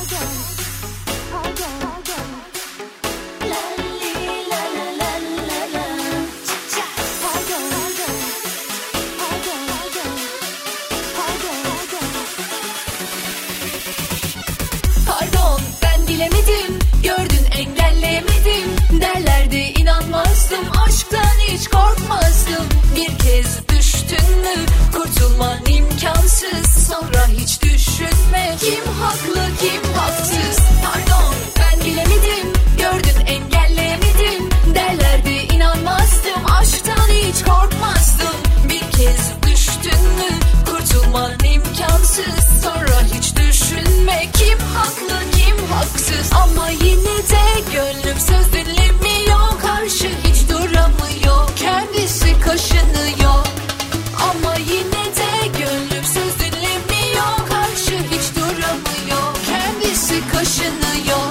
Pardon, ben bilemedim, gördün engelleyemedim. Derlerdi inanmazdım, aşktan hiç korkmazdım. Bir kez düştün mü kurtulman imkansız. Sonra hiç düşünme, kim haklı kim haksız. Pardon, ben bilemedim, gördün engelleyemedim. Derlerdi inanmazdım, aşktan hiç korkmazdım. Bir kez düştün mü kurtulman imkansız. Sonra hiç düşünme, kim haklı kim haksız. Ama yine de gönlüm söz dinlemiyor, karşı hiç duramıyor, kendisi kaşınıyor. Ama yine de gönlüm söz dinlemiyor, karşı hiç duramıyor, kendisi kaşınıyor.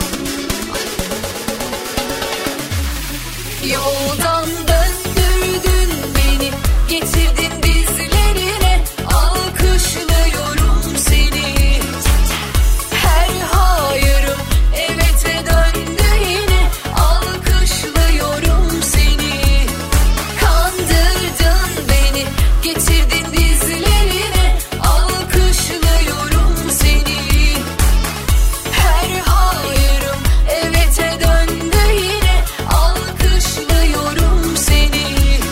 Yoldan döndürdün beni, getirdin dizlerine, alkışlıyorum seni. Her hayırım evete döndü yine, alkışlıyorum seni. Kandırdın beni, getirdin dizlerine, alkışlıyorum seni. Her hayırım evete döndü yine, alkışlıyorum seni.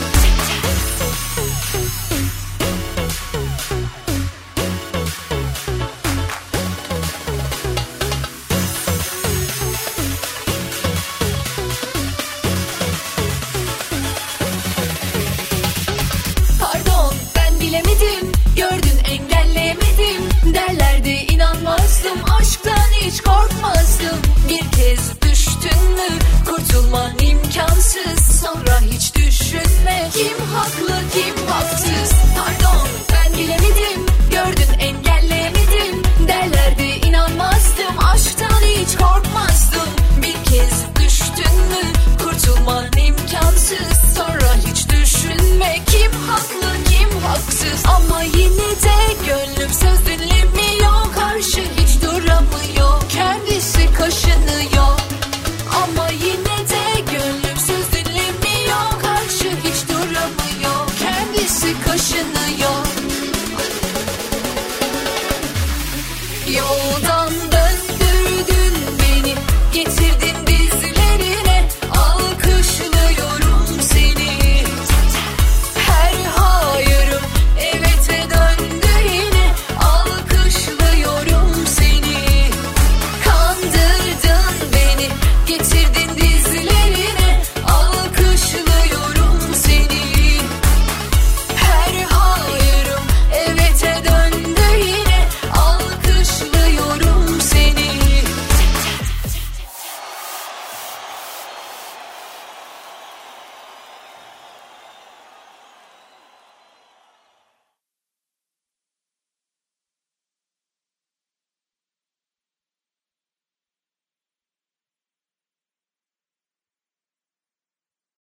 Pardon, ben bilemedim, gördün engelleyemedim. Derlerdi inanmazdım, aşktan hiç korkmazdım. Bir kez düştün mü kurtulman imkansız. Sonra hiç düşünme, kim haklı kim haksız. Pardon, ben bilemedim, gördün engelleyemedim. Derlerdi inanmazdım, aşktan hiç korkmazdım. Bir kez düştün mü kurtulman imkansız. Sonra hiç düşünme, kim haklı kim haksız. Ama yine de gönlüm söz dinlemiyor, karşı hiç duramıyor, kendisi kaşınıyor. Ama yine de gönlüm söz dinlemiyor, karşı hiç duramıyor, kendisi kaşınıyor. Yoldan döndürdün